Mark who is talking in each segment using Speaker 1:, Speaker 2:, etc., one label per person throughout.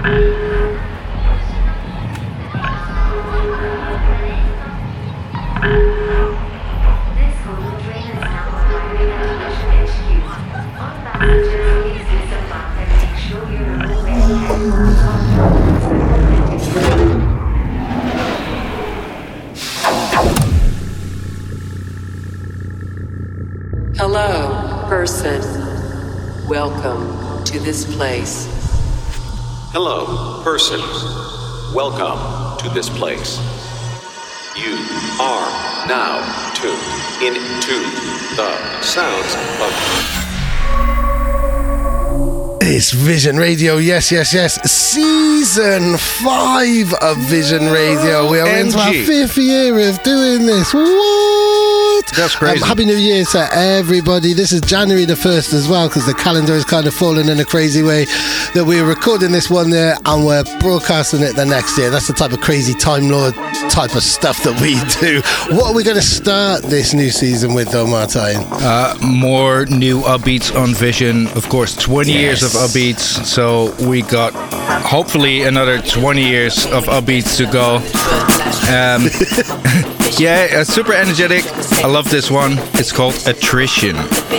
Speaker 1: Hello, person. Welcome to this place.
Speaker 2: Hello, person. Welcome to this place. You are now tuned into the sounds of...
Speaker 3: It's Vision Radio, yes. Season 5 of Vision Radio. We are into our 5th year of doing this. What?
Speaker 4: That's crazy.
Speaker 3: Happy New Year to everybody. This is January the 1st as well, because the calendar is kind of fallen in a crazy way that we're recording this one year and we're broadcasting it the next year. That's the type of crazy Time Lord type of stuff that we do. What are we going to start this new season with, though, Martijn?
Speaker 4: More new upbeats on Vision. Of course, 20 years of upbeats, so we got hopefully another 20 years of upbeats to go. Yeah, super energetic. I love this one. It's called Attrition.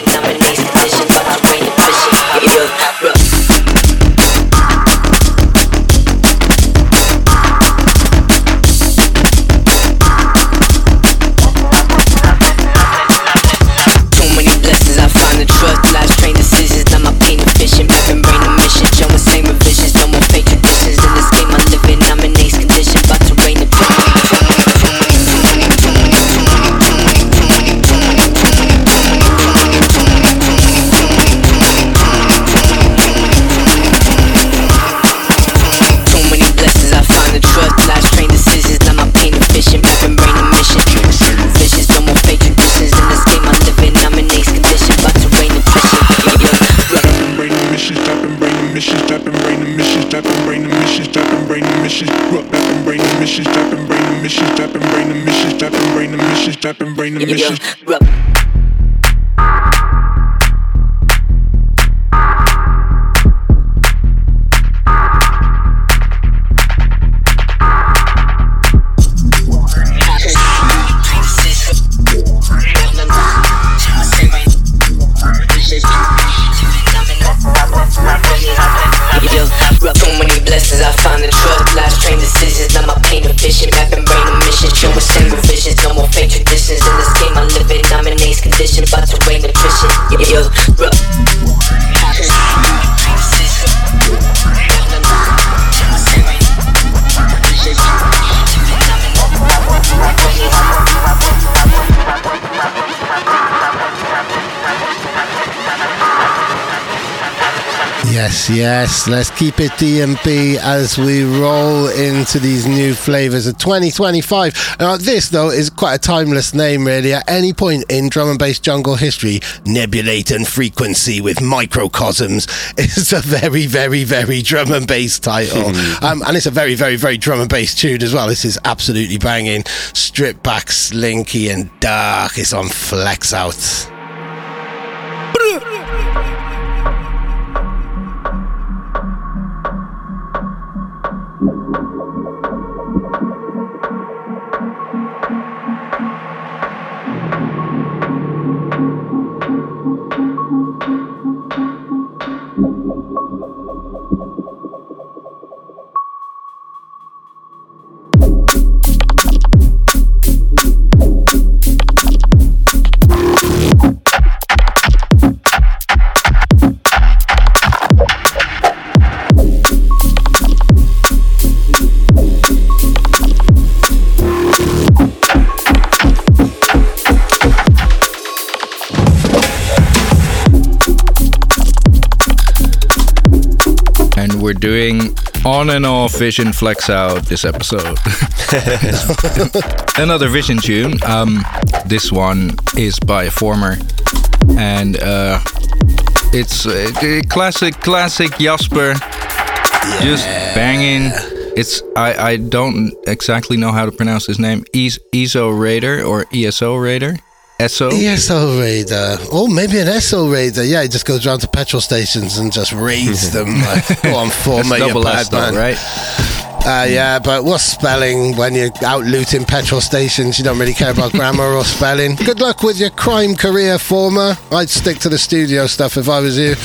Speaker 3: Yes, let's keep it D&B as we roll into these new flavours of 2025. Now, this, though, is quite a timeless name, really. At any point in drum and bass jungle history, Nebulating Frequency with Microcosms is a very, very, very drum and bass title. And it's a very, very, very drum and bass tune as well. This is absolutely banging. Stripped back, slinky and dark. It's on Flex Out.
Speaker 4: We're doing on and off Vision Flex Out this episode. Another Vision tune. This one is by Former, and it's a classic Jasper, just banging. It's I don't exactly know how to pronounce his name. ESO Raider or ESO Raider. ESO?
Speaker 3: ESO raider. Oh, maybe an ESO raider. Yeah, he just goes around to petrol stations and just raids them. Like, go on, Former, you
Speaker 4: double ad, though, right?
Speaker 3: Yeah, but what's spelling when you're out looting petrol stations? You don't really care about grammar or spelling. Good luck with your crime career, Former. I'd stick to the studio stuff if I was you.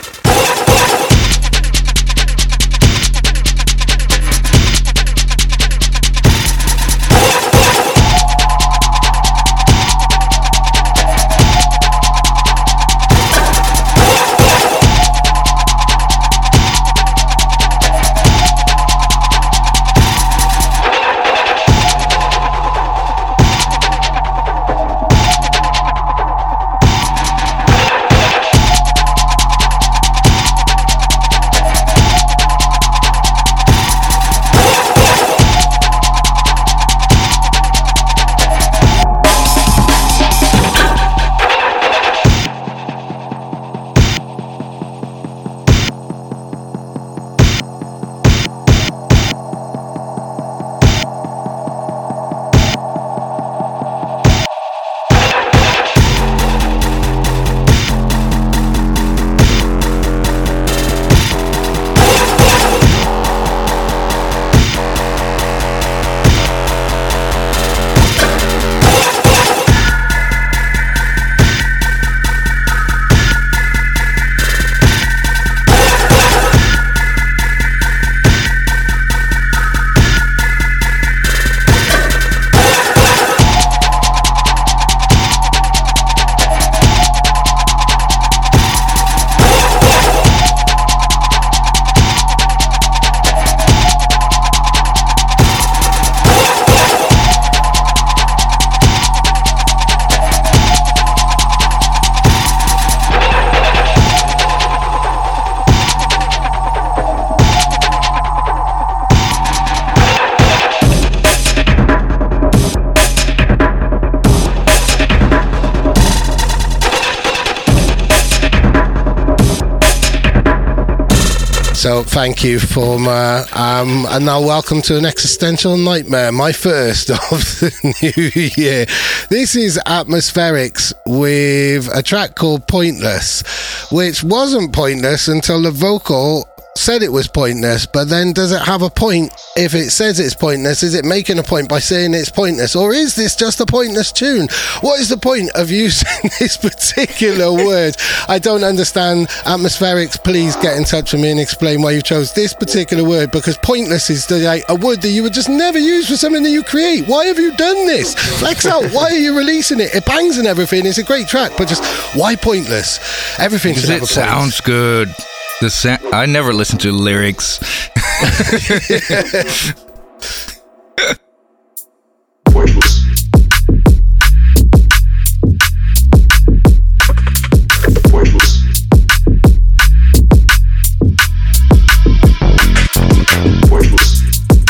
Speaker 3: So thank you, Former. And now welcome to an existential nightmare, my first of the new year. This is Atmospherics with a track called Pointless, which wasn't pointless until the vocal said it was pointless. But then does it have a point if it says it's pointless? Is it making a point by saying it's pointless, or is this just a pointless tune? What is the point of using this particular word? I don't understand. Atmospherics, please get in touch with me and explain why you chose this particular word, because pointless is like a word that you would just never use for something that you create. Why have you done this? Flex out. Why are you releasing it? It bangs and everything. It's a great track, but just why pointless? Everything should have a point.
Speaker 4: It sounds good. I never listen to the lyrics.
Speaker 5: Pointless. Pointless. Pointless.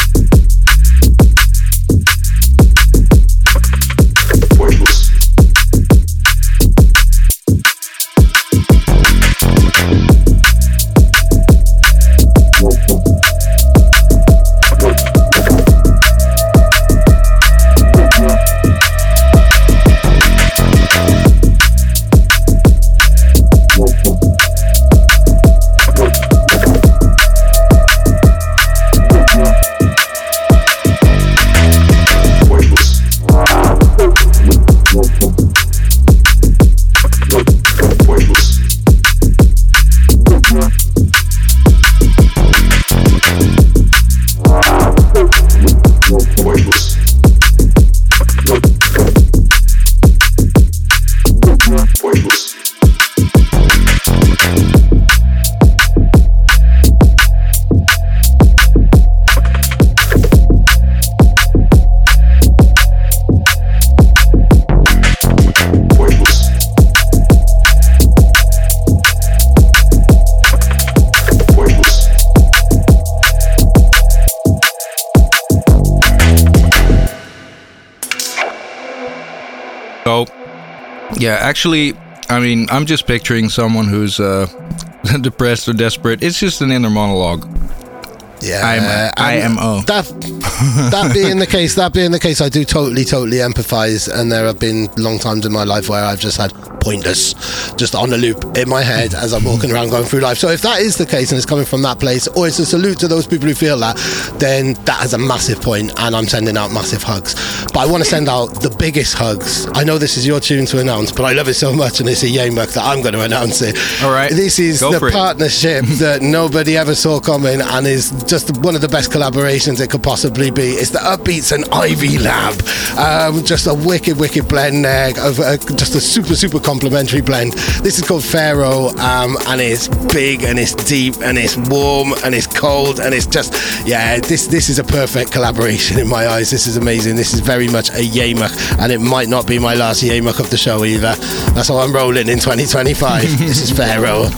Speaker 5: Pointless.
Speaker 4: Yeah, actually, I mean, I'm just picturing someone who's depressed or desperate. It's just an inner monologue.
Speaker 3: Yeah,
Speaker 4: IMO.
Speaker 3: That being the case, I do totally empathise, and there have been long times in my life where I've just had pointless, just on a loop in my head as I'm walking around going through life. So if that is the case and it's coming from that place, or it's a salute to those people who feel that, then that has a massive point, and I'm sending out massive hugs. But I want to send out the biggest hugs. I know this is your tune to announce, but I love it so much, and it's a Yemak that I'm going to announce it.
Speaker 4: All right,
Speaker 3: this is
Speaker 4: the
Speaker 3: partnership that nobody ever saw coming, and is just one of the best collaborations it could possibly be. It's the Upbeats and Ivy Lab. Just a wicked blend there of just a super complimentary blend. This is called Pharaoh, and it's big, and it's deep, and it's warm, and it's cold, and it's just, yeah, this is a perfect collaboration in my eyes. This is amazing. This is very much a Yemak, and it might not be my last Yemak of the show either. That's how I'm rolling in 2025. This is Pharaoh.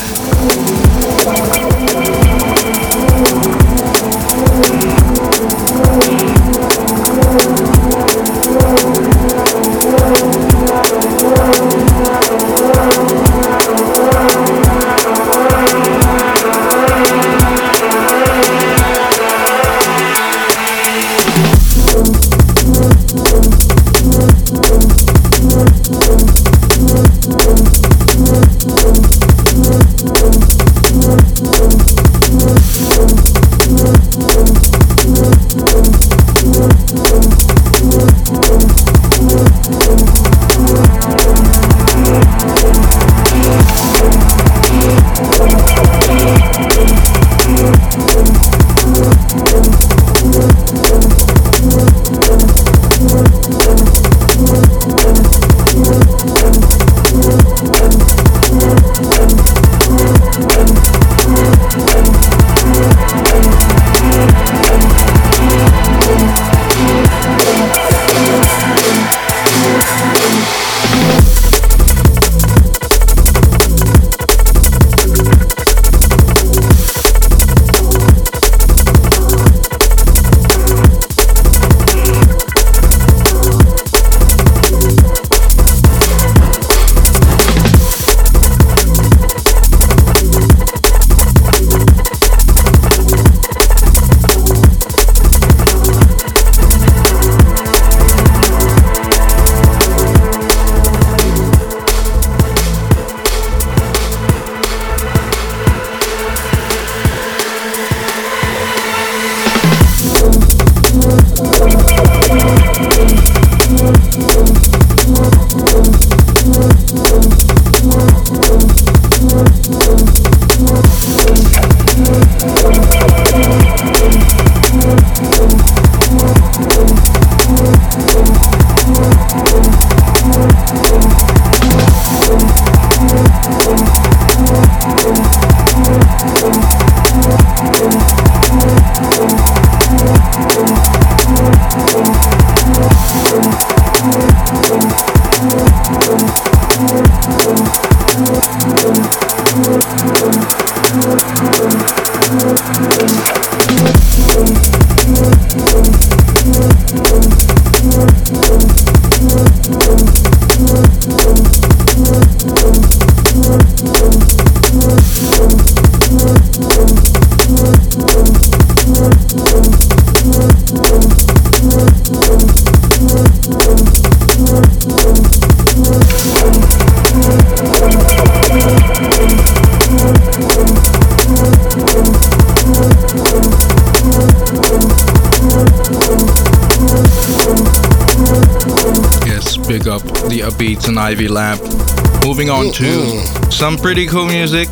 Speaker 4: Big up the Upbeats and Ivy Lab. Moving on to some pretty cool music.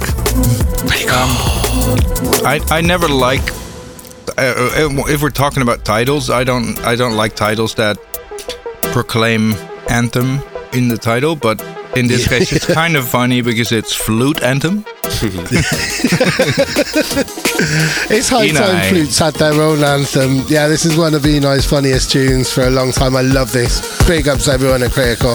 Speaker 4: I never like. If we're talking about titles, I don't like titles that proclaim anthem in the title, but in this case, it's kind of funny because it's Flute Anthem.
Speaker 3: It's high time Flutes had their own anthem. Yeah, this is one of Enei's funniest tunes for a long time. I love this. Big ups everyone at Critical.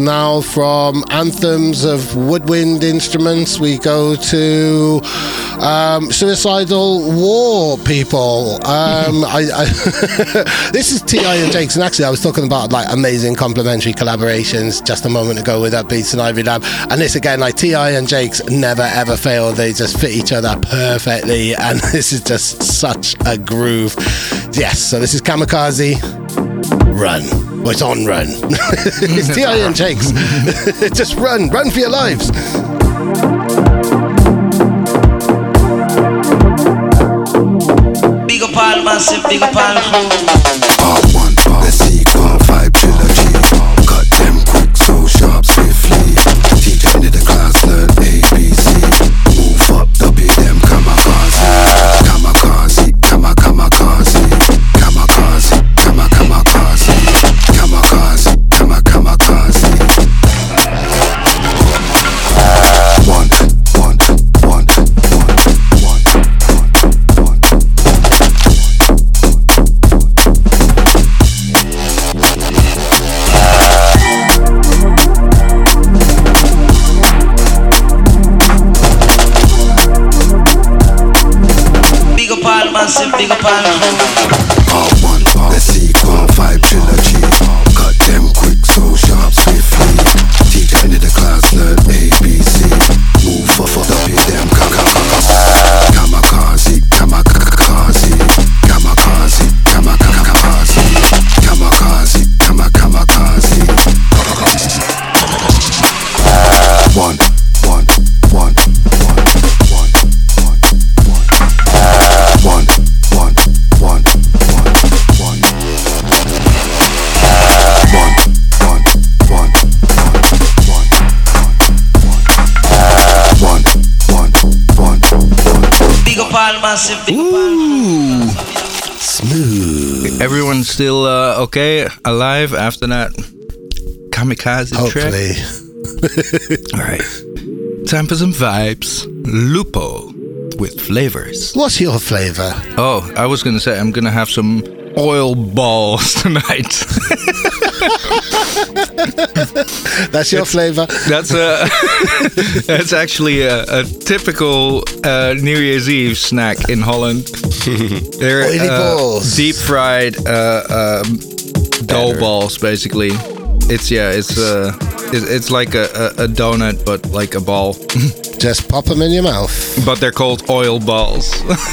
Speaker 3: now. From anthems of woodwind instruments, we go to suicidal war people. This is T.I. and Jakes, and actually I was talking about like amazing complementary collaborations just a moment ago with Upbeats and Ivory Lab, and this again, like T.I. and Jakes never ever fail. They just fit each other perfectly, and this is just such a groove. Yes, so this is Kamikaze. Run. Well, it's on Run. It's T.I. and Jakes. Just run for your lives.
Speaker 6: Big up all massive, big up all crew.
Speaker 7: Part 1, the sequel 5 trilogy. Cut them quick, so sharp, swiftly. Teacher into the class, learn ABC. Move up, W them kamikaze. Kamikaze, kamikaze. Kamikaze, kamikaze. Kamikaze, kamikaze. One.
Speaker 6: Massive, big up all crew.
Speaker 7: Part 1, the sequel 5 trilogy. Cut them quick, so sharp, swiftly. Teacher into the class, learn ABC. Move up, W them kamikaze. Kamikaze, kamikaze. Kamikaze, kamikaze. Kamikaze, kamikaze. One.
Speaker 4: Ooh,
Speaker 3: smooth.
Speaker 4: Everyone's still okay, alive after that kamikaze
Speaker 3: Hopefully.
Speaker 4: trip? All right, time for some vibes. Lupo with flavors.
Speaker 3: What's your flavor?
Speaker 4: Oh, I was gonna say I'm gonna have some oil balls tonight.
Speaker 3: That's your flavor.
Speaker 4: That's actually a typical New Year's Eve snack in Holland. They're
Speaker 3: Oily balls.
Speaker 4: deep fried dough balls, basically. It's like a donut, but like a ball.
Speaker 3: Just pop them in your mouth.
Speaker 4: But they're called oil balls.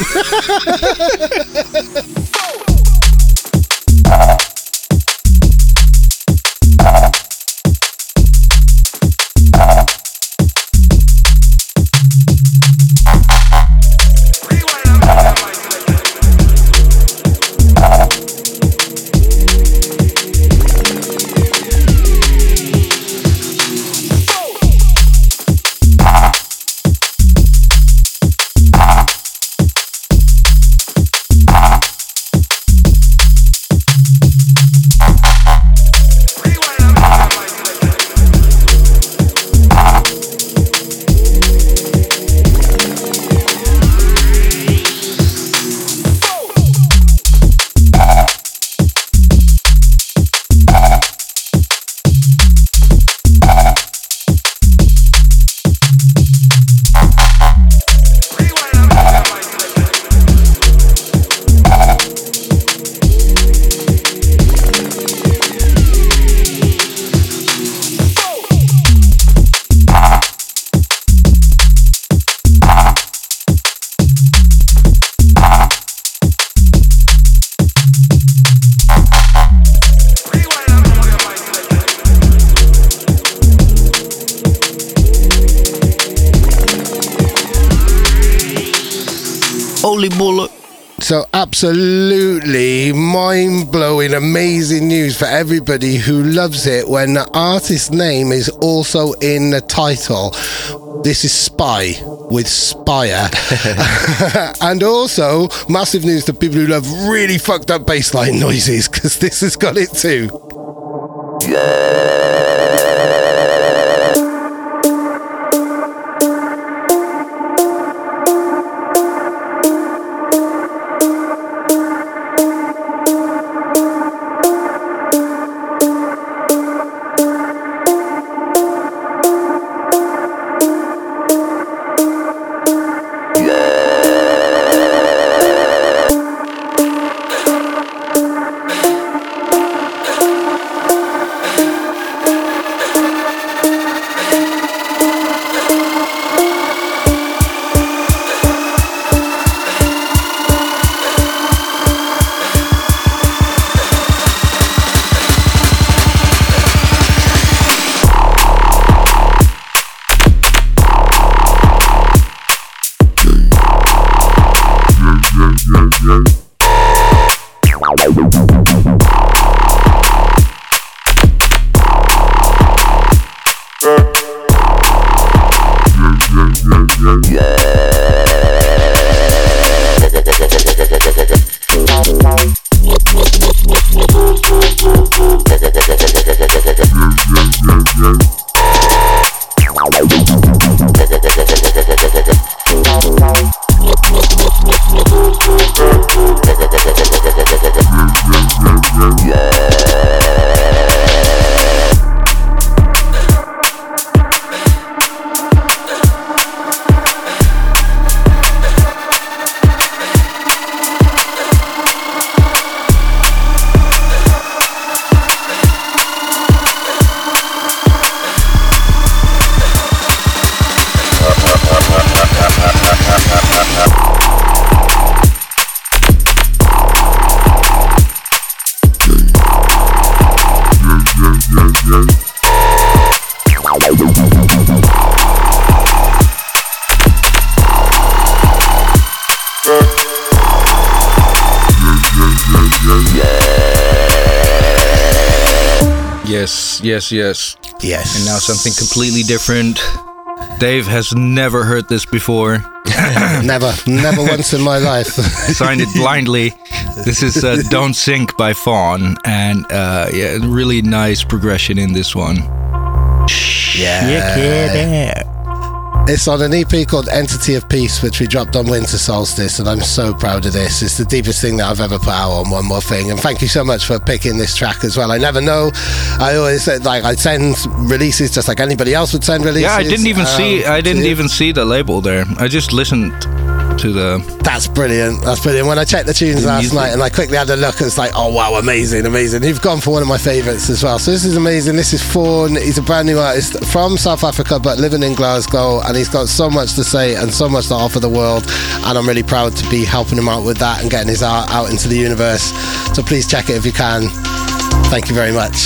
Speaker 4: Holy bullet.
Speaker 3: So absolutely mind-blowing, amazing news for everybody who loves it when the artist's name is also in the title. This is Spy with Spire. And also, massive news to people who love really fucked up bassline noises, because this has got it too.
Speaker 4: Yes.
Speaker 3: Yes.
Speaker 4: And now something completely different. Dave has never heard this before.
Speaker 3: Never once in my life.
Speaker 4: Signed it blindly. This is Don't Sink by Fawn. And really nice progression in this one.
Speaker 3: Yeah. It's on an EP called Entity of Peace, which we dropped on Winter Solstice, and I'm so proud of this. It's the deepest thing that I've ever put out on One More Thing, and thank you so much for picking this track as well. I never know. I always said, like, I'd send releases just like anybody else would send releases.
Speaker 4: Yeah, I didn't even see the label there. I just listened to the...
Speaker 3: That's brilliant. When I checked the tunes last night and I quickly had a look, it's like, oh wow, amazing. You've gone for one of my favourites as well. So this is amazing. This is Fawn. He's a brand new artist from South Africa but living in Glasgow, and he's got so much to say and so much to offer the world, and I'm really proud to be helping him out with that and getting his art out into the universe. So please check it if you can. Thank you very much.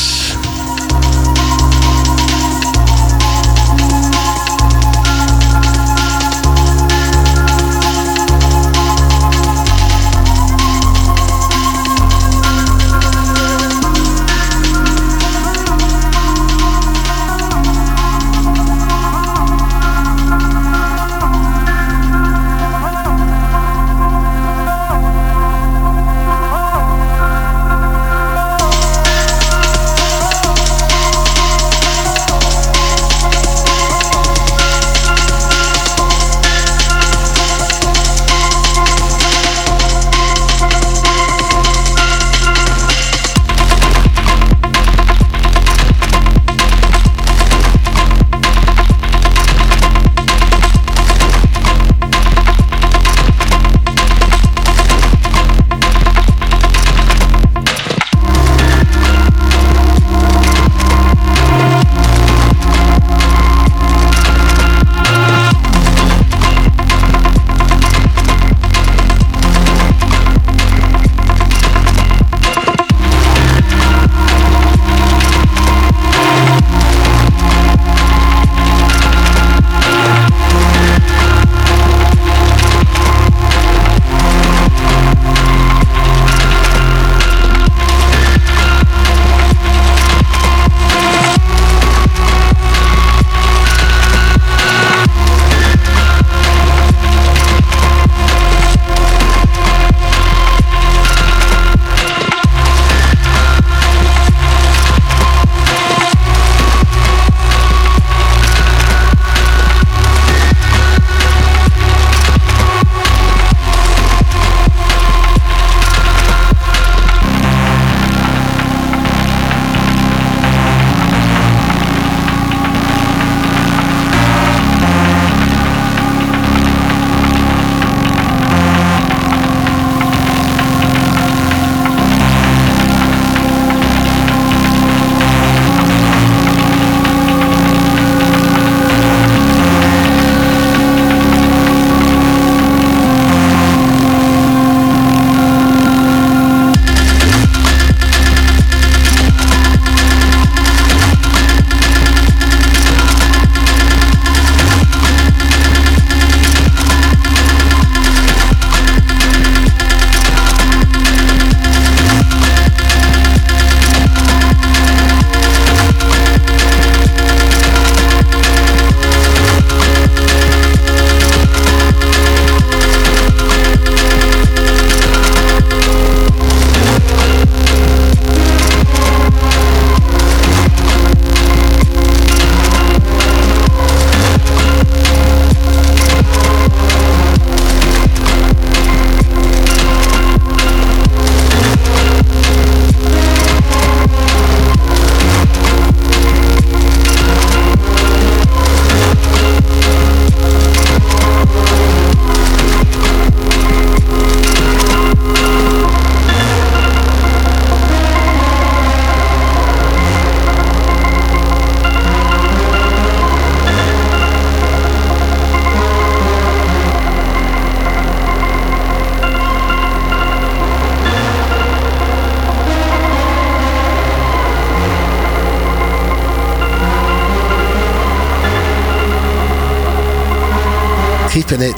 Speaker 3: keeping it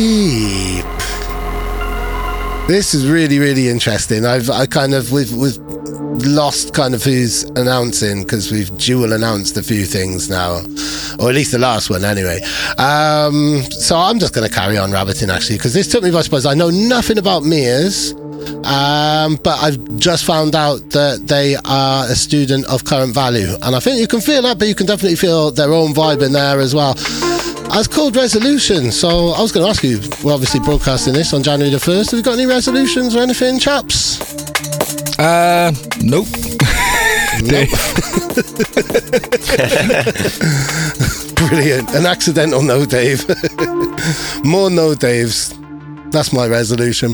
Speaker 3: deep. This is really, really interesting. I kind of with lost kind of who's announcing, because we've dual announced a few things now, or at least the last one anyway. So I'm just going to carry on rabbiting, actually, because this took me by surprise. I know nothing about Mears, but I've just found out that they are a student of Current Value, and I think you can feel that, but you can definitely feel their own vibe in there as well. It's called Resolution. So I was going to ask you, we're obviously broadcasting this on January the 1st. Have you got any resolutions or anything, chaps?
Speaker 4: Nope.
Speaker 3: Nope. Brilliant. An accidental no, Dave. More no, Daves. That's my resolution.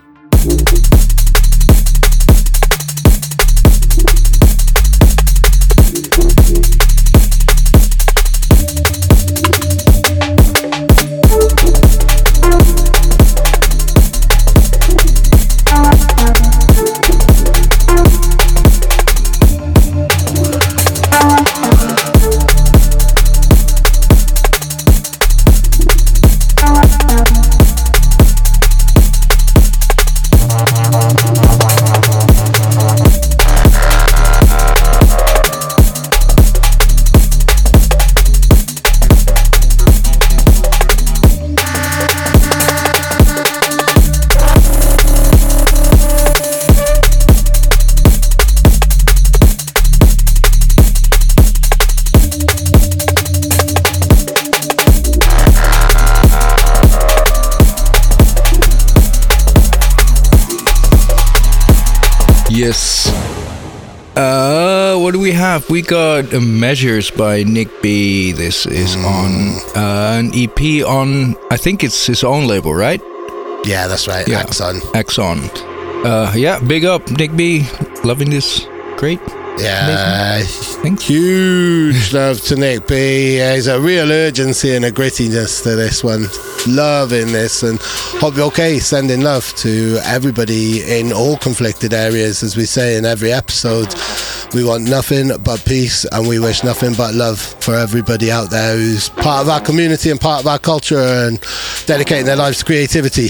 Speaker 4: Yes. What do we have? We got Measures by Nick B. This is on an EP on, I think it's his own label, right?
Speaker 3: Yeah, that's right.
Speaker 4: Yeah. Axon. Yeah, big up, Nick B. Loving this. Great.
Speaker 3: Yeah.
Speaker 4: Thanks.
Speaker 3: Huge love to Nick B. There's a real urgency and a grittiness to this one. Loving this, and hope you're okay. Sending love to everybody in all conflicted areas, as we say in every episode. We want nothing but peace, and we wish nothing but love for everybody out there who's part of our community and part of our culture and dedicating their lives to creativity.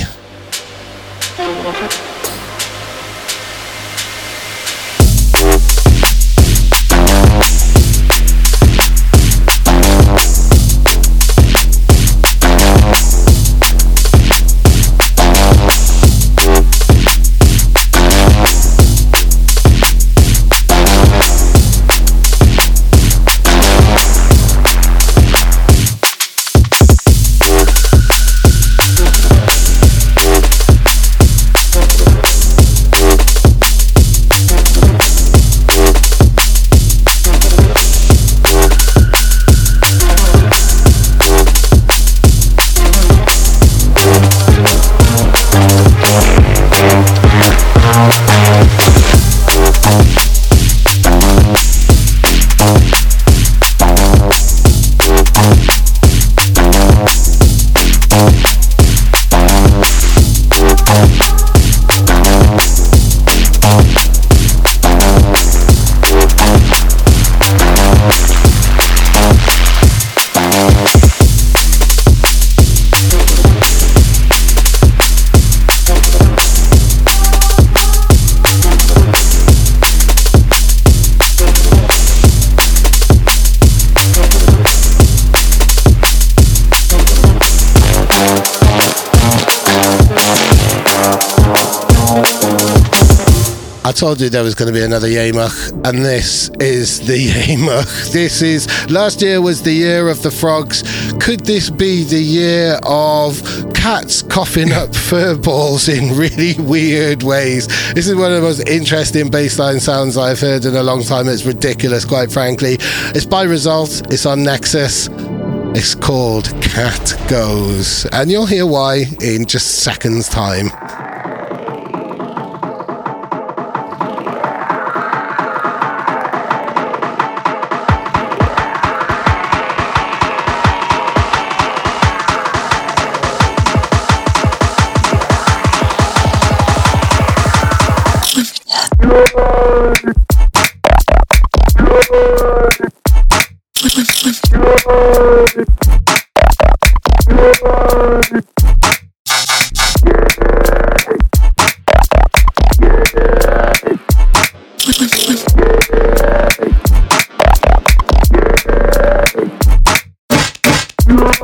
Speaker 3: I told you there was going to be another Yamach, and this is the Yamach. This is, last year was the year of the frogs. Could this be the year of cats coughing up fur balls in really weird ways? This is one of the most interesting bassline sounds I've heard in a long time. It's ridiculous, quite frankly. It's by Result. It's on Nexus. It's called Cat Goes, and you'll hear why in just seconds' time.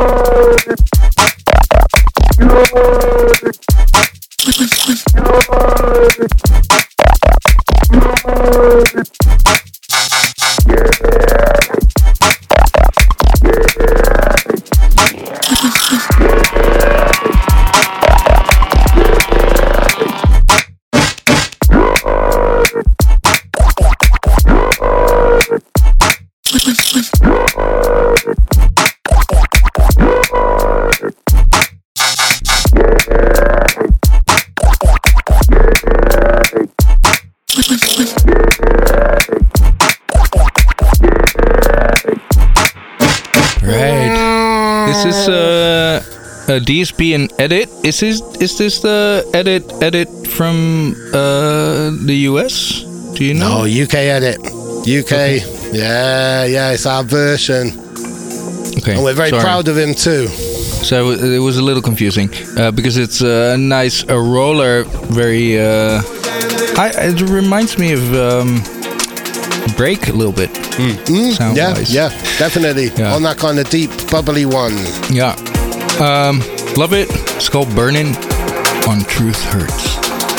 Speaker 4: This is a DSP and edit. Is this the edit from the US? Do you know?
Speaker 3: No, UK edit. UK. Okay. Yeah, it's our version.
Speaker 4: Okay.
Speaker 3: And we're very proud of him too.
Speaker 4: So it was a little confusing because it's a nice roller, very. It reminds me of Break a little bit. Sound-wise.
Speaker 3: Yeah, definitely.
Speaker 4: Yeah.
Speaker 3: On that kind of deep, bubbly one.
Speaker 4: Yeah. Love it. It's called Burning on Truth Hurts.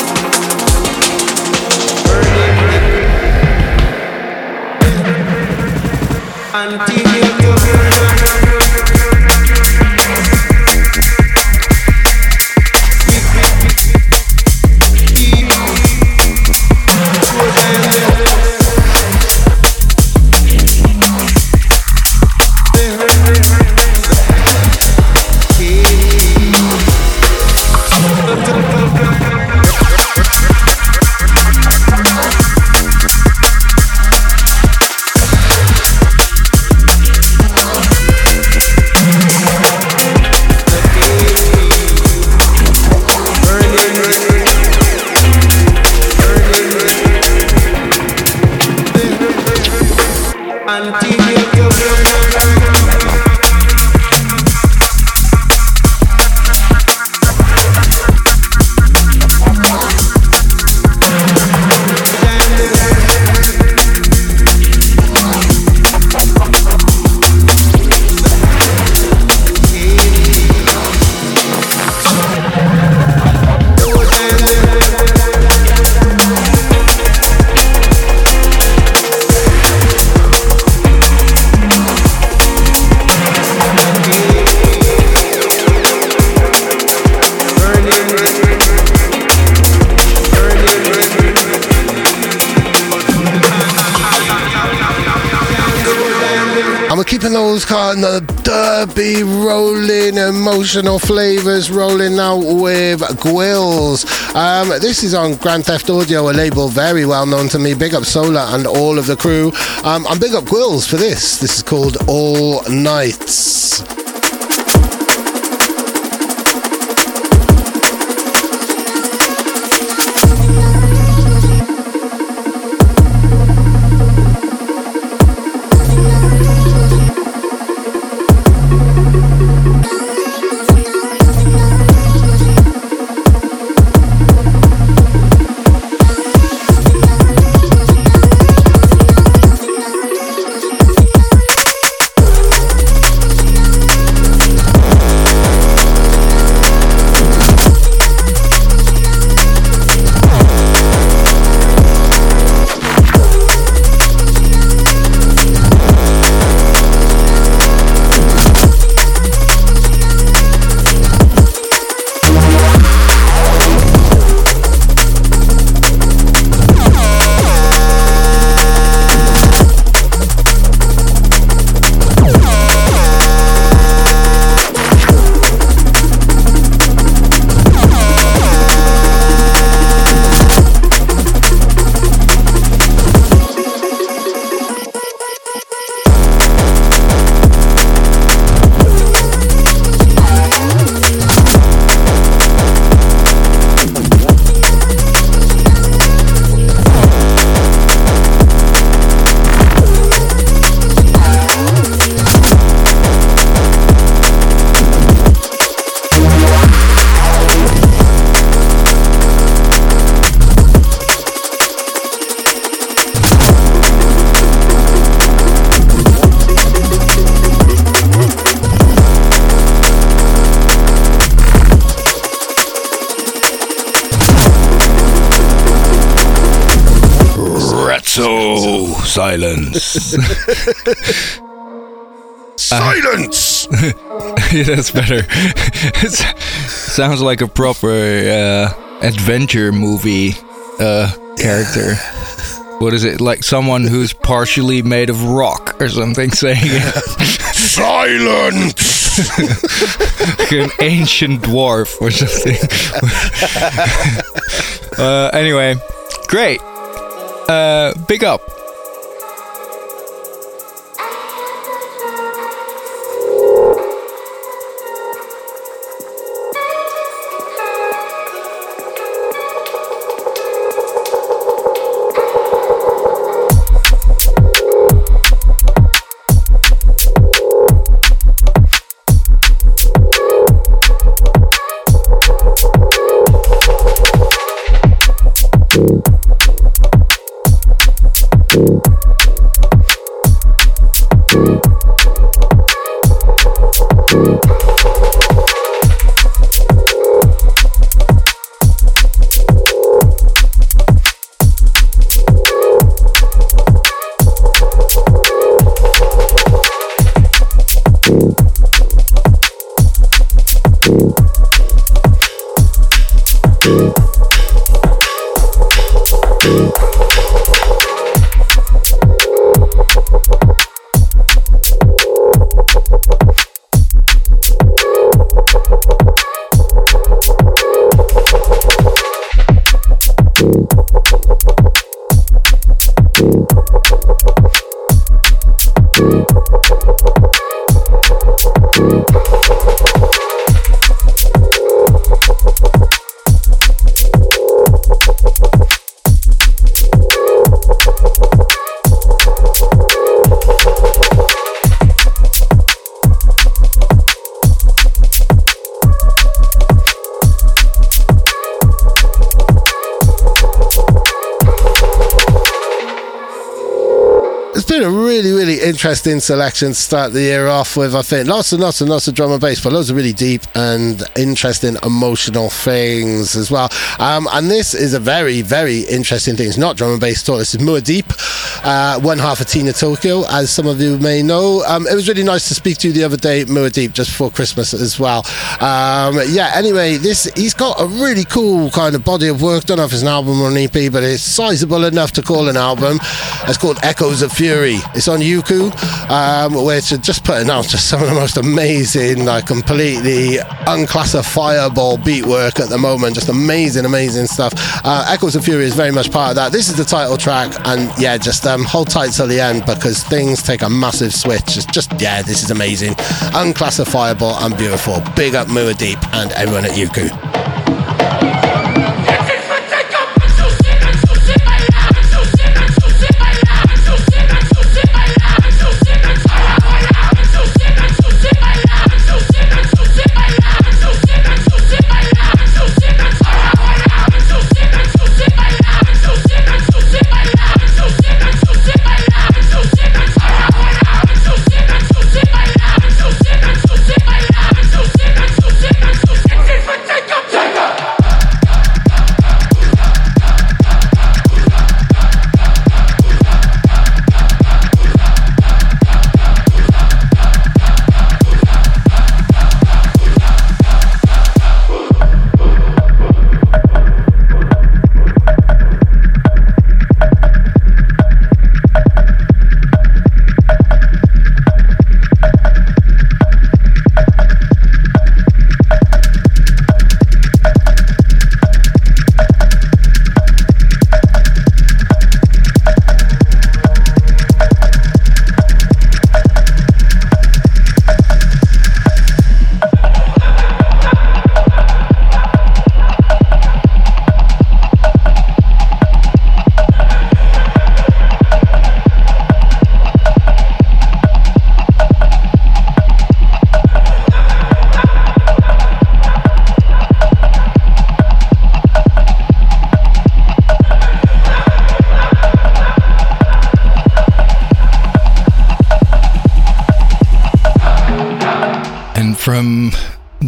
Speaker 3: Keeping those kind of derby rolling emotional flavors rolling out with Gwills. This is on Grand Theft Audio, a label very well known to me. Big up Solar and all of the crew. And big up Gwills for this. This is called All Nights.
Speaker 4: So, silence.
Speaker 3: Silence!
Speaker 4: Yeah, that's better. It sounds like a proper adventure movie character. What is it? Like someone who's partially made of rock or something saying it.
Speaker 3: Silence!
Speaker 4: Like an ancient dwarf or something. Anyway, great. Big up.
Speaker 3: Interesting selection to start the year off with. I think lots and lots of drum and bass, but loads of really deep and interesting emotional things as well. And this is a very, very interesting thing. It's not drum and bass at all. This is Muad'Dib, one half of Tina Tokyo, as some of you may know. It was really nice to speak to you the other day, Muad'Dib, just before Christmas as well. Anyway, he's got a really cool kind of body of work. Don't know if it's an album or an EP, but it's sizable enough to call an album. It's called Echoes of Fury. It's on Yuku, which are just putting out just some of the most amazing, like completely unclassifiable beat work at the moment. Just amazing stuff. Echoes of Fury is very much part of that. This is the title track, and yeah, just hold tight till the end because things take a massive switch. It's just, yeah, this is amazing, unclassifiable and beautiful. Big up Muad'Dib and everyone at Yuku.
Speaker 4: From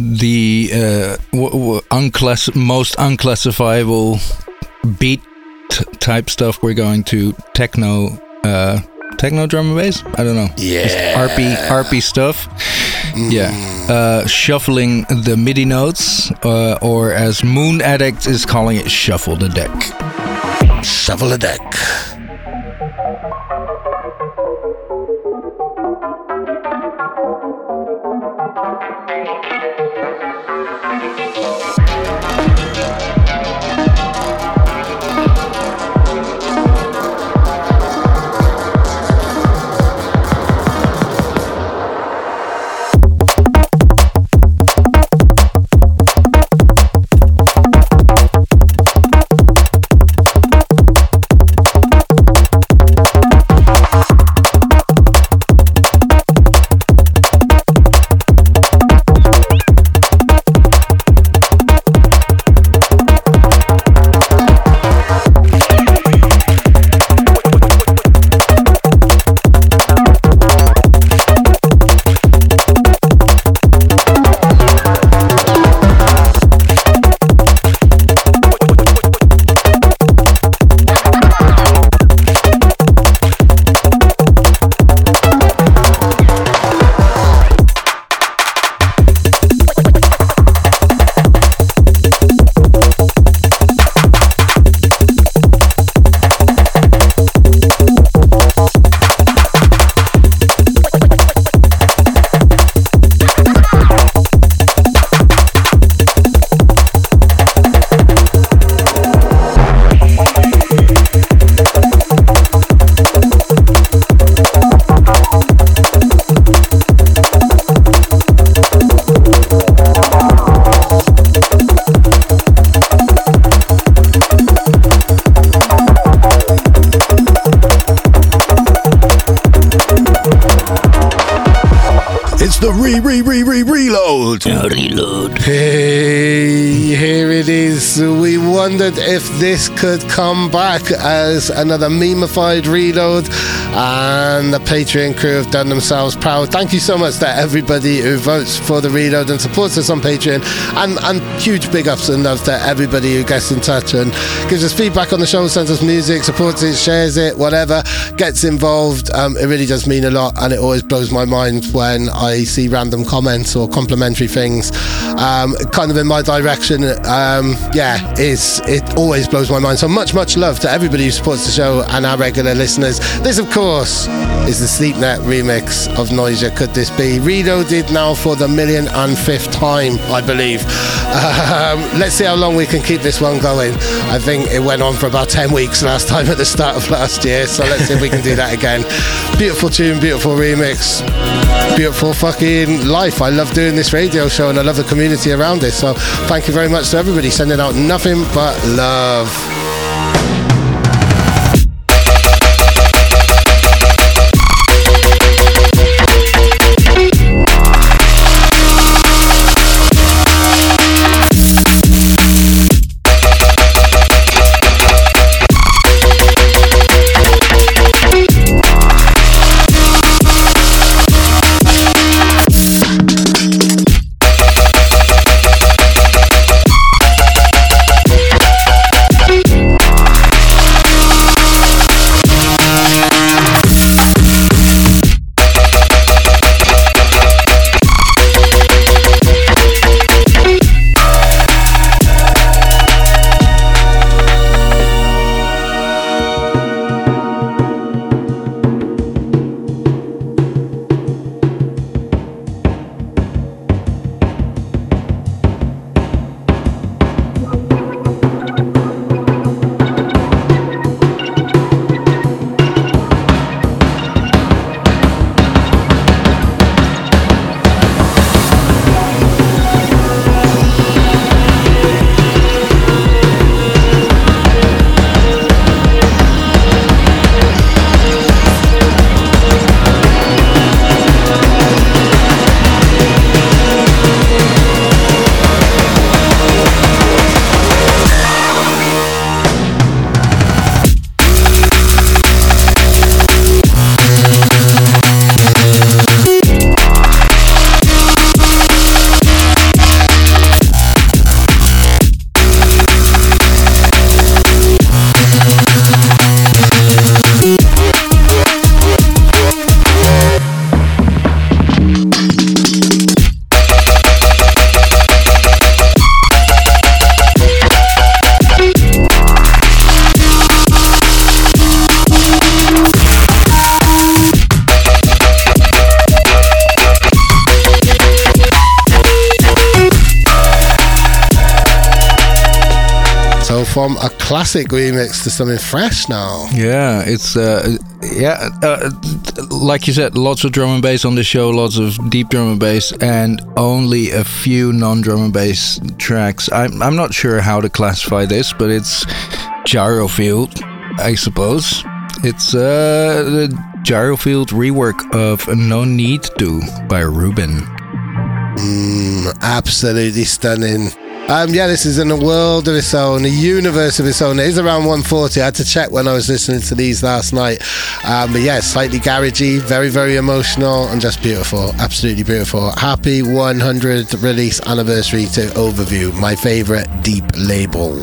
Speaker 4: the most unclassifiable beat type stuff, we're going to techno drum and bass. I don't know.
Speaker 3: Yeah.
Speaker 4: RP stuff. Yeah. Shuffling the MIDI notes, or as Moon Addict is calling it, shuffle the deck.
Speaker 3: Shuffle the deck. Reload.
Speaker 4: Reload.
Speaker 3: Hey, here it is. We wondered if this could come back as another memeified reload, and the Patreon crew have done themselves proud. Thank you so much to everybody who votes for the reload and supports us on Patreon, and huge big ups and love to everybody who gets in touch and gives us feedback on the show, sends us music, supports it, shares it, whatever, gets involved. It really does mean a lot, and it always blows my mind when I see random comments or complimentary things kind of in my direction. It always blows my mind. So much love to everybody who supports the show and our regular listeners. This, of course, is the Sleepnet remix of Noisia Could This Be, reloaded now for the 1,005th time, I believe. Let's see how long we can keep this one going. I think it went on for about 10 weeks last time at the start of last year, so let's see if we can do that again. Beautiful tune, beautiful remix, beautiful fucking life. I love doing this radio show and I love the community around it, so thank you very much to everybody sending out nothing but love. from a classic remix to something fresh now.
Speaker 4: Yeah, it's like you said, lots of drum and bass on the show, lots of deep drum and bass, and only a few non-drum and bass tracks. I'm not sure how to classify this, but it's Gyrofield, I suppose. It's the Gyrofield rework of No Need To by Ruben.
Speaker 3: Absolutely stunning. This is in a world of its own, a universe of its own. It is around 140. I had to check when I was listening to these last night. But yeah, slightly garagey, very, very emotional, and just beautiful. Absolutely beautiful. Happy 100th release anniversary to Overview, my favourite deep label.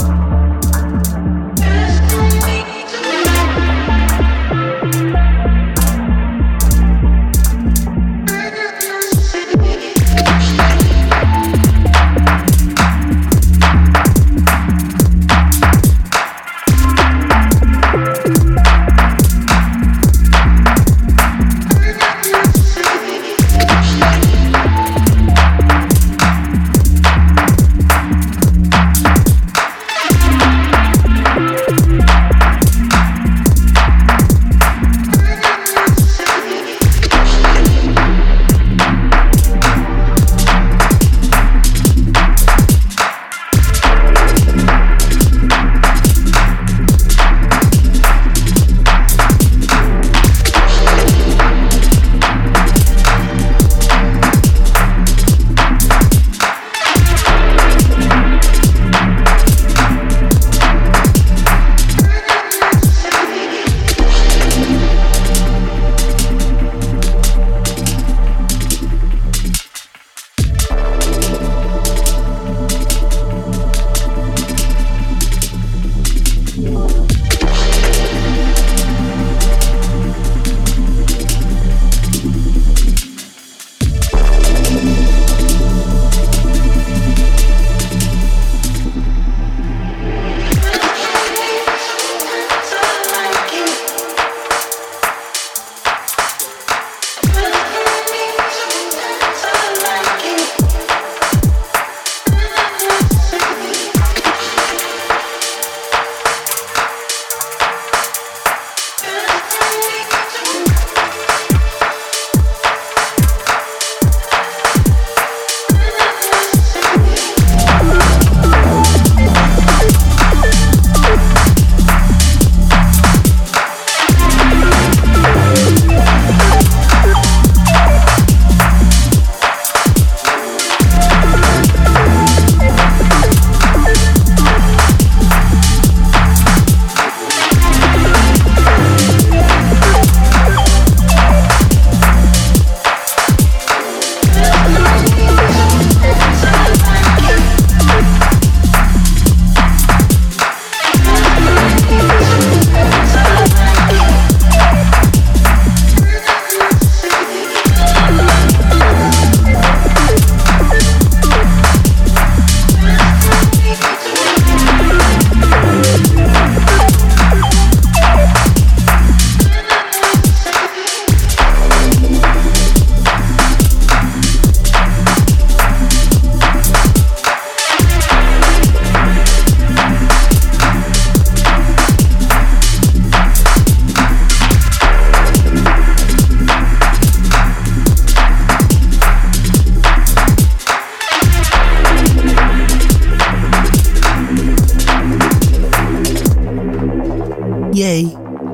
Speaker 4: Yay.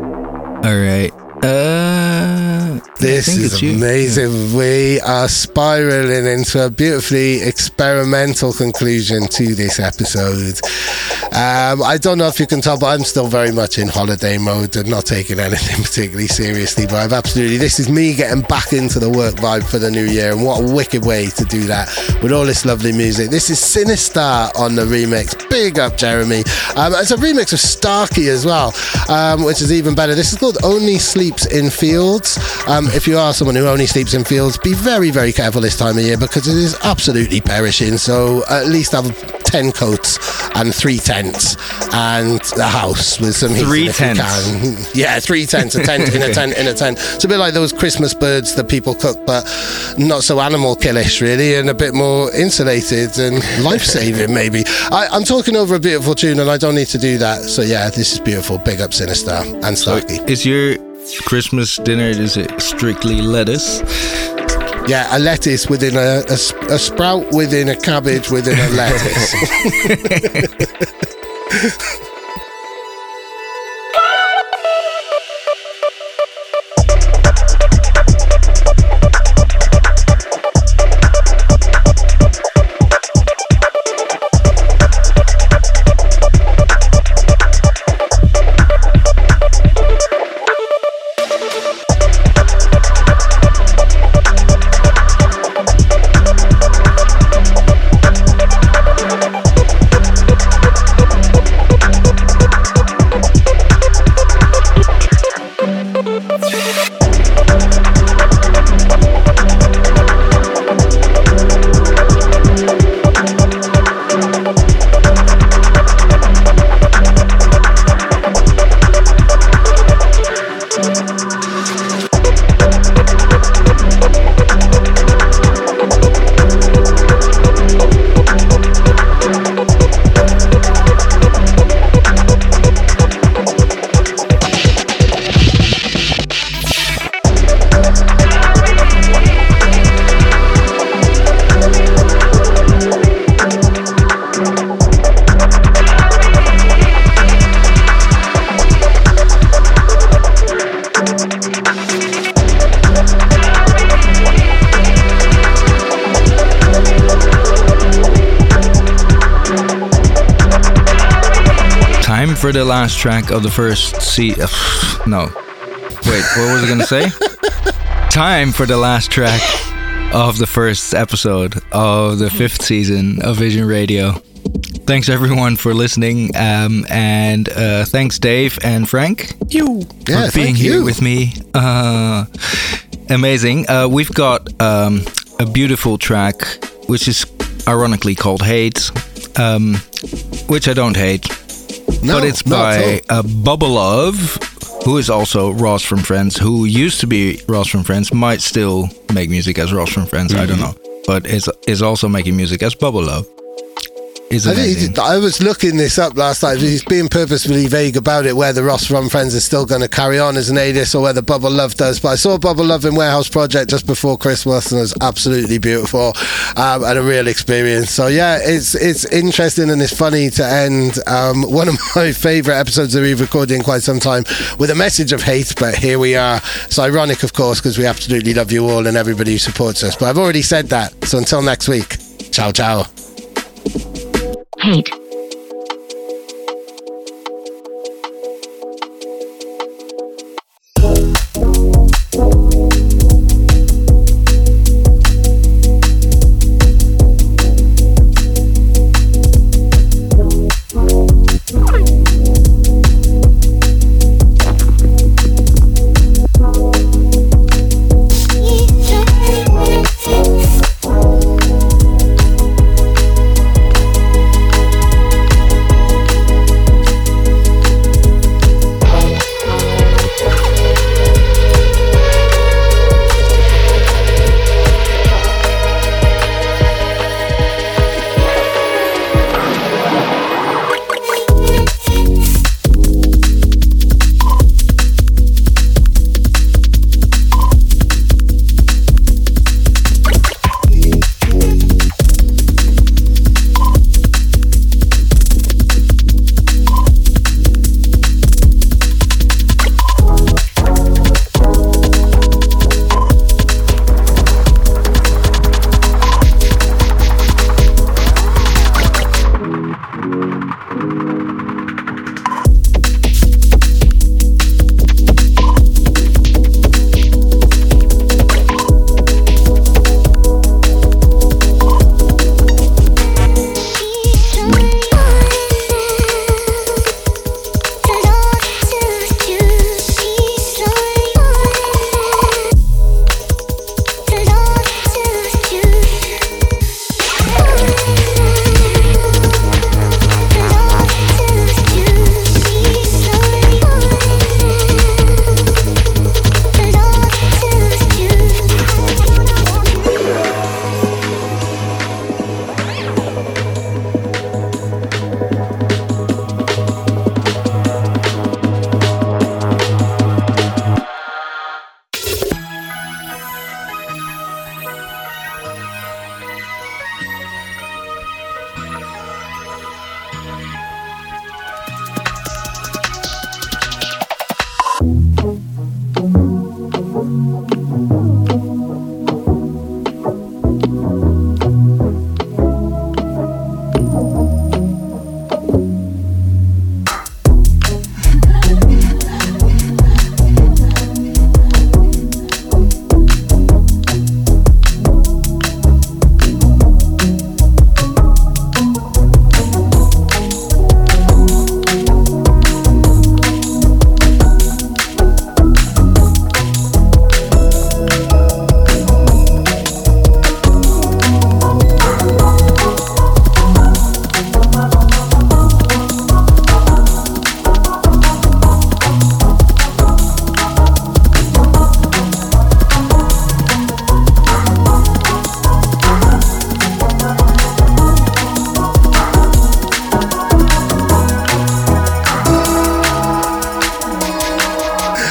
Speaker 4: All right.
Speaker 3: This is amazing. Yeah. We are spiraling into a beautifully experimental conclusion to this episode. I don't know if you can tell, but I'm still very much in holiday mode and not taking anything particularly seriously, but I've absolutely, this is me getting back into the work vibe for the new year, and what a wicked way to do that with all this lovely music. This is Sinister on the remix. Big up, Jeremy. It's a remix of Starkey as well, which is even better. This is called Only Sleeps in Fields. If you are someone who only sleeps in fields, be very, very careful this time of year because it is absolutely perishing. So at least have 10 coats and 3 tents and a house with some heat.
Speaker 4: 3 tents.
Speaker 3: Yeah, 3 tents, a tent in a tent in a tent. It's a bit like those Christmas birds that people cook, but not so animal killish, really, and a bit more insulated and life-saving, maybe. I'm talking over a beautiful tune, and I don't need to do that. So yeah, this is beautiful. Big up Sinister and Starkey.
Speaker 4: Is your Christmas dinner, is it strictly lettuce?
Speaker 3: Yeah, a lettuce within a sprout within a cabbage within a lettuce.
Speaker 4: For the last track of the first no. Wait, what was I gonna say? Time for the last track of the first episode of the 5th season of Vision Radio. Thanks everyone for listening, and thanks Dave and Frank for being here with me. Amazing. We've got a beautiful track which is ironically called Hate, which I don't hate. No, but it's by Bubba Love, who is also Ross from Friends, who used to be Ross from Friends, might still make music as Ross from Friends, I don't know. But is also making music as Bubba Love.
Speaker 3: I was looking this up last night. He's being purposefully vague about it, whether Ross from Friends is still going to carry on as an alias or whether Bubba Love does. But I saw Bubba Love in Warehouse Project just before Christmas, and it was absolutely beautiful and a real experience. So yeah, it's interesting and it's funny to end one of my favourite episodes that we've recorded in quite some time with a message of hate, but here we are. It's ironic, of course, because we absolutely love you all and everybody who supports us. But I've already said that. So until next week, ciao, ciao.
Speaker 8: Hate.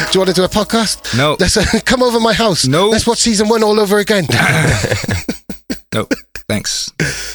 Speaker 3: Do you want to do a podcast?
Speaker 4: No.
Speaker 3: Let's come over my house.
Speaker 4: No.
Speaker 3: Let's watch season 1 all over again.
Speaker 4: No, thanks.